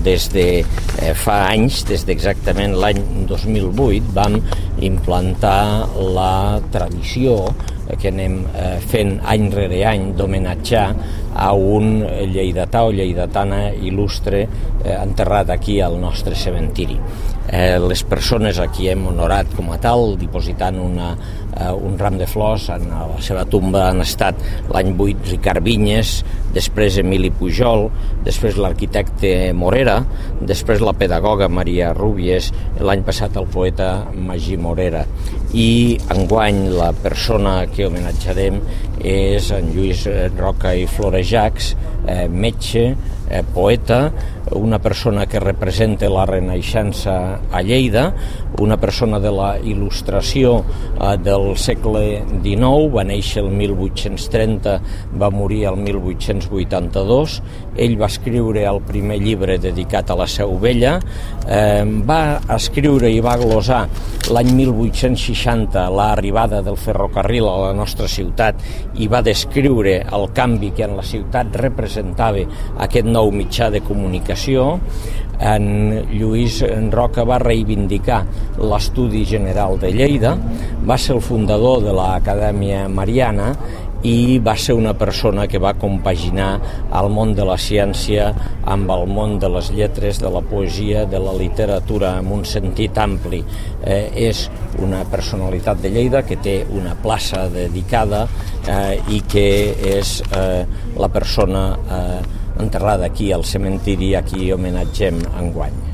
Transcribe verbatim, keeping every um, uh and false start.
des de eh, fa anys, des d'exactament l'any dos mil vuit, vam implantar la tradició que anem eh, fent any rere any d'homenatjar a un lleidatà o lleidatana il·lustre eh, enterrat aquí al nostre cementiri. Eh, les persones a qui hem honorat com a tal, dipositant una, eh, un ram de flors en la seva tumba, han estat l'any vuit Ricard Vinyes, després Emili Pujol, després l'arquitecte Morera, després la pedagoga Maria Rúbies, l'any passat el poeta Magí Morera. I enguany la persona que homenatjarem és en Lluís Roca i Florejacs, eh, metge, eh, poeta, una persona que representa la Renaixença a Lleida, una persona de la il·lustració eh, del segle dinou, va néixer el mil vuit-cents trenta, va morir el mil vuit-cents vuitanta-dos, ell va escriure el primer llibre dedicat a la Seu Vella, eh, va escriure i va glosar l'any mil vuit-cents seixanta l'arribada del ferrocarril a la nostra ciutat i va descriure el canvi que en la ciutat representava aquest nou mitjà de comunicació. En Lluís Roca va reivindicar l'Estudi General de Lleida, va ser el fundador de l'Acadèmia Mariana i va ser una persona que va compaginar el món de la ciència amb el món de les lletres, de la poesia, de la literatura en un sentit ampli. Eh, és una personalitat de Lleida que té una plaça dedicada eh, i que és eh, la persona eh, enterrada aquí al cementiri a qui homenatgem enguany.